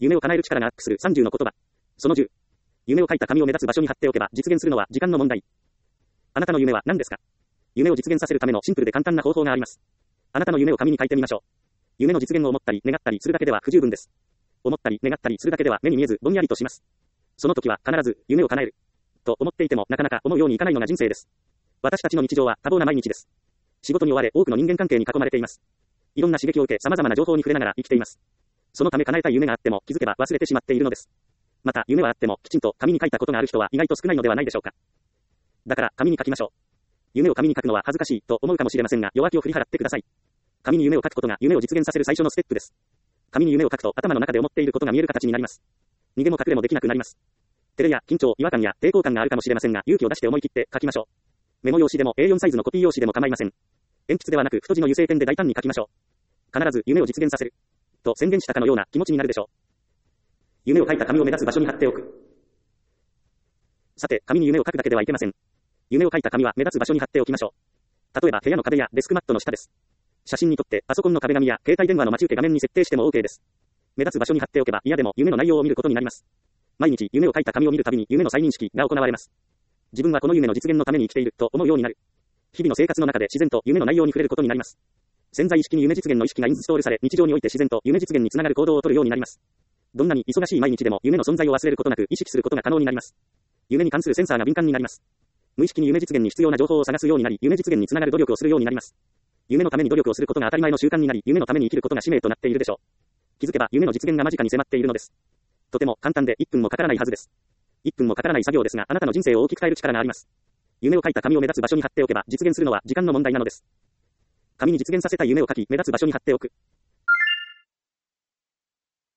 夢を叶える力がアップする30の言葉。その10。夢を書いた紙を目立つ場所に貼っておけば実現するのは時間の問題。あなたの夢は何ですか？夢を実現させるためのシンプルで簡単な方法があります。あなたの夢を紙に書いてみましょう。夢の実現を思ったり願ったりするだけでは不十分です。思ったり願ったりするだけでは目に見えずぼんやりとします。その時は必ず夢を叶える。と思っていてもなかなか思うようにいかないのが人生です。私たちの日常は多忙な毎日です。仕事に追われ多くの人間関係に囲まれています。いろんな刺激を受け様々な情報に触れながら生きています。そのため叶えたい夢があっても気づけば忘れてしまっているのです。また夢はあってもきちんと紙に書いたことがある人は意外と少ないのではないでしょうか。だから紙に書きましょう。夢を紙に書くのは恥ずかしいと思うかもしれませんが弱気を振り払ってください。紙に夢を書くことが夢を実現させる最初のステップです。紙に夢を書くと頭の中で思っていることが見える形になります。逃げも隠れもできなくなります。照れや緊張、違和感や抵抗感があるかもしれませんが勇気を出して思い切って書きましょう。メモ用紙でも A4 サイズのコピー用紙でも構いません。鉛筆ではなく太字の油性ペンで大胆に書きましょう。必ず夢を実現させる。と宣言したかのような気持ちになるでしょう。夢を書いた紙を目立つ場所に貼っておく。さて、紙に夢を書くだけではいけません。夢を書いた紙は目立つ場所に貼っておきましょう。例えば部屋の壁やデスクマットの下です。写真に撮ってパソコンの壁紙や携帯電話の待ち受け画面に設定しても OK です。目立つ場所に貼っておけば嫌でも夢の内容を見ることになります。毎日夢を書いた紙を見るたびに夢の再認識が行われます。自分はこの夢の実現のために生きていると思うようになる。日々の生活の中で自然と夢の内容に触れることになります。潜在意識に夢実現の意識がインストールされ、日常において自然と夢実現につながる行動をとるようになります。どんなに忙しい毎日でも夢の存在を忘れることなく意識することが可能になります。夢に関するセンサーが敏感になります。無意識に夢実現に必要な情報を探すようになり、夢実現につながる努力をするようになります。夢のために努力をすることが当たり前の習慣になり、夢のために生きることが使命となっているでしょう。気づけば夢の実現が間近に迫っているのです。とても簡単で1分もかからないはずです。1分もかからない作業ですが、あなたの人生を大きく変える力があります。夢を書いた紙を目立つ場所に貼っておけば実現するのは時間の問題なのです。紙に実現させたい夢を書き、目立つ場所に貼っておく。